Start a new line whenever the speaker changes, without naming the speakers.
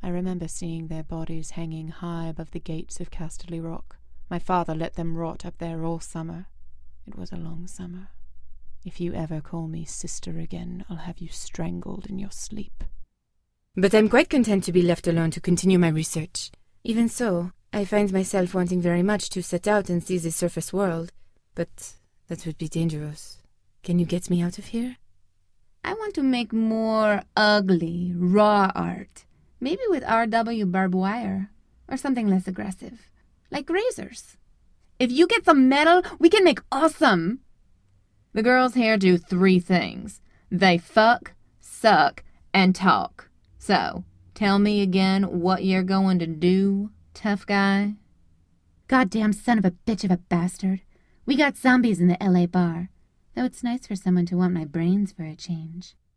I remember seeing their bodies hanging high above the gates of Casterly Rock. My father let them rot up there all summer. It was a long summer. If you ever call me sister again, I'll have you strangled in your sleep.
But I'm quite content to be left alone to continue my research. Even so, I find myself wanting very much to set out and see the surface world. But that would be dangerous. Can you get me out of here?
I want to make more ugly, raw art. Maybe with RW barbed wire. Or something less aggressive. Like razors. If you get some metal, we can make awesome. The girls here do 3 things. They fuck, suck, and talk. So, tell me again what you're going to do, tough guy.
Goddamn son of a bitch of a bastard. We got zombies in the LA bar. Though it's nice for someone to want my brains for a change.